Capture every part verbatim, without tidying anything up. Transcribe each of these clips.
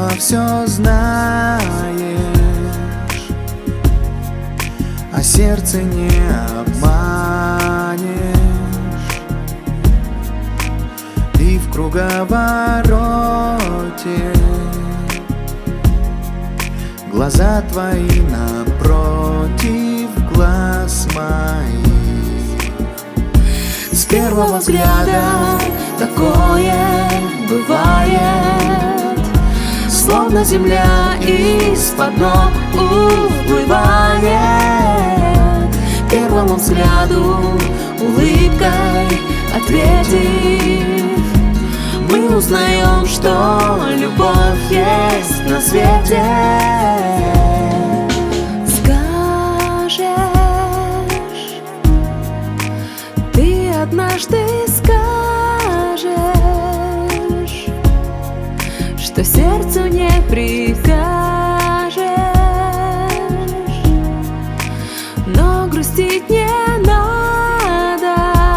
все знаешь, а сердце не обманешь. И в круговороте глаза твои напротив глаз моих. С первого взгляда такое бывает, словно земля из-под ног уплывает. Первому взгляду улыбкой ответив, мы узнаем, что любовь есть на свете. Скажешь, ты однажды скажешь, что сердцу не прикажешь, но грустить не надо.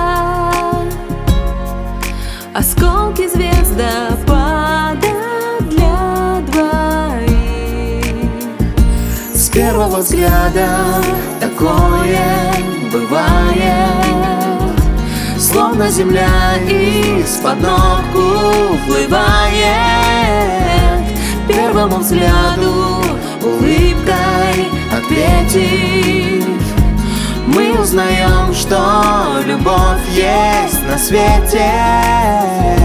Осколки звездопада для двоих. С первого взгляда такое бывает, словно земля из-под ног уплывает. Первому взгляду улыбкой ответив, мы узнаем, что любовь есть на свете.